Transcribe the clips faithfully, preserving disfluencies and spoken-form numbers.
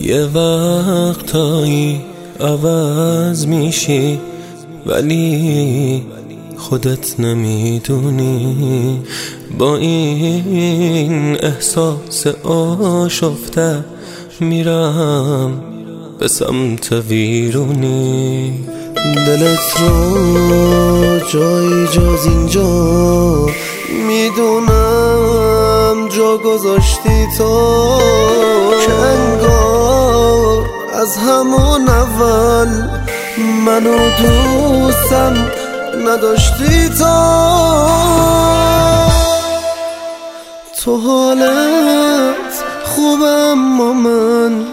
یه وقتایی عوض میشی ولی خودت نمیدونی. با این احساس آشفته میرم به سمت ویرونی. دلت رو جایی جز اینجا میدونم جا گذاشتی تو، که انگار از همون اول منو دوستم نداشتی تو. تو حالت خوبه اما من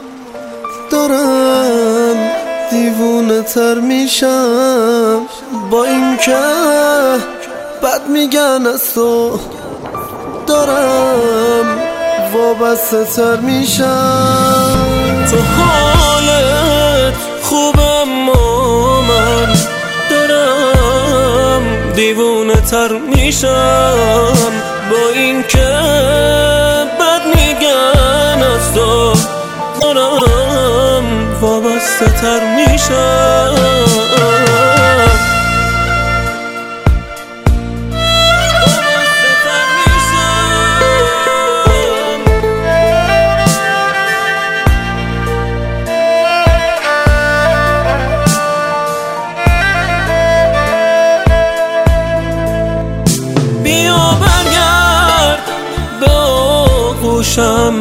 دارم دیوونه تر میشم، با این که بد میگن از تو دارم وابسته تر میشم. تو حالت خوبه اما من دارم دیوونه تر میشم، با این که بد میگن از تو دارم وابسته تر میشم. باشم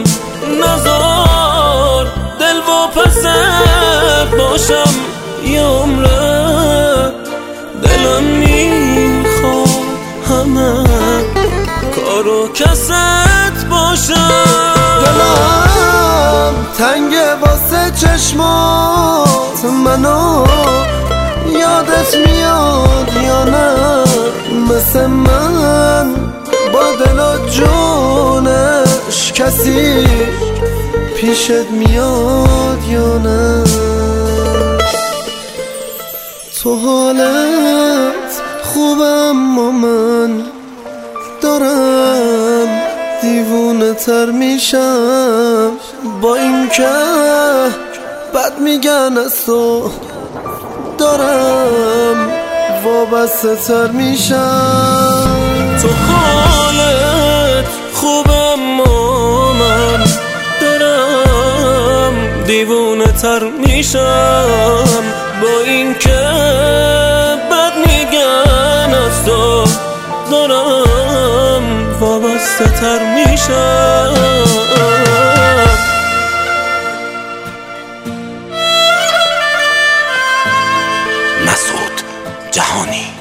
نزار دل و پسر باشم یه عمره. دلم میخواد همه کارو کست باشم. دلم تنگه واسه چشمات، منو یادت میاد یا نه؟ مثل من با دل و جونش کسی پیشت میاد یا نه؟ تو حالت خوبه اما من دارم دیوونه تر میشم، با این که بد میگن از تو دارم وابسته تر میشم. تو حالت خوبه اما من دارم دیوونه تر میشم، با این که بد میگن از تو دارم وابسته تر میشم. مسعود جهانی.